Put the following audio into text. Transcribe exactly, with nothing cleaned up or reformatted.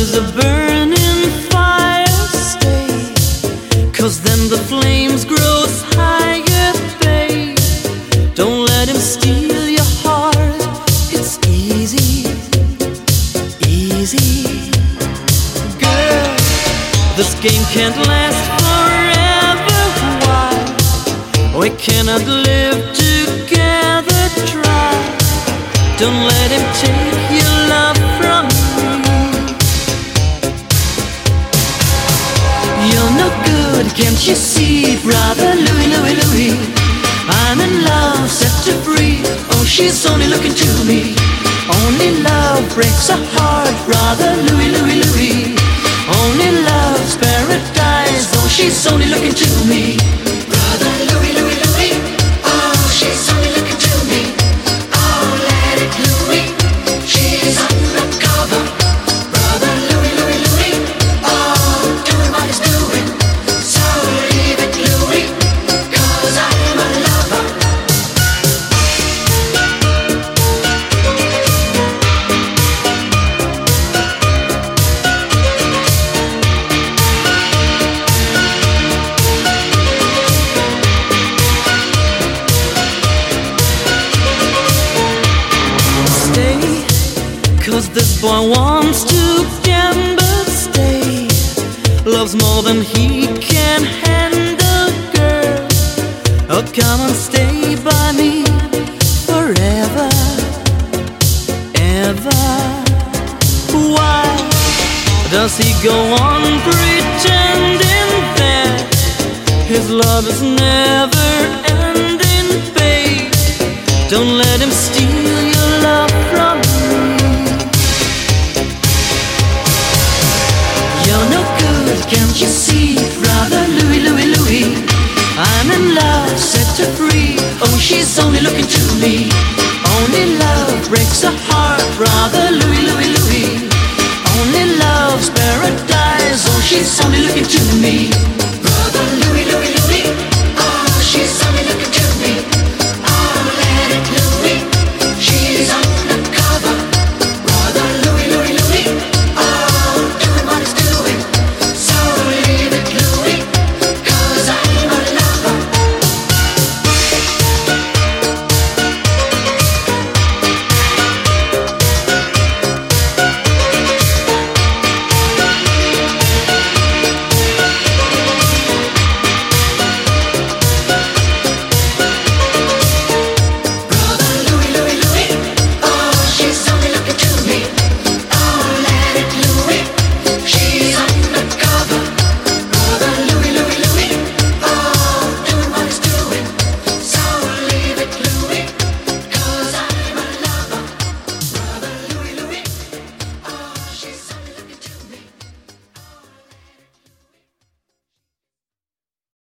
is a burning fire, stay, 'cause then the flames grows higher, babe. Don't let him steal your heart, it's easy, easy. Girl, this game can't last forever, why? We cannot live together, try. Don't let him take your love from me. You're no good, can't you see, brother Louie, Louie, Louie? I'm in love, set to free. Oh, she's only looking to me. Only love breaks a heart, brother Louie, Louie, Louie. Only love's paradise. Oh, she's only looking to me. Brother Louie, Louie, Louie. Oh, she's only looking to me. Oh, let it Louie. She's undercover. Brother Louie, Louie, Louie. Oh, doing what he's doing. So leave it, Louie, 'cause I'm a lover. Stay, 'cause this boy wants to gamble, stay. Loves more than he can handle, girl. Oh, come and stay by me forever, ever. Why does he go on pretending that his love is never ending, babe? Don't let him steal your love from me. You're no good, can't you see, brother Louie, Louie, Louie? I'm in love, set to free. Oh, she's only looking to me. Only love breaks a heart, brother Louie.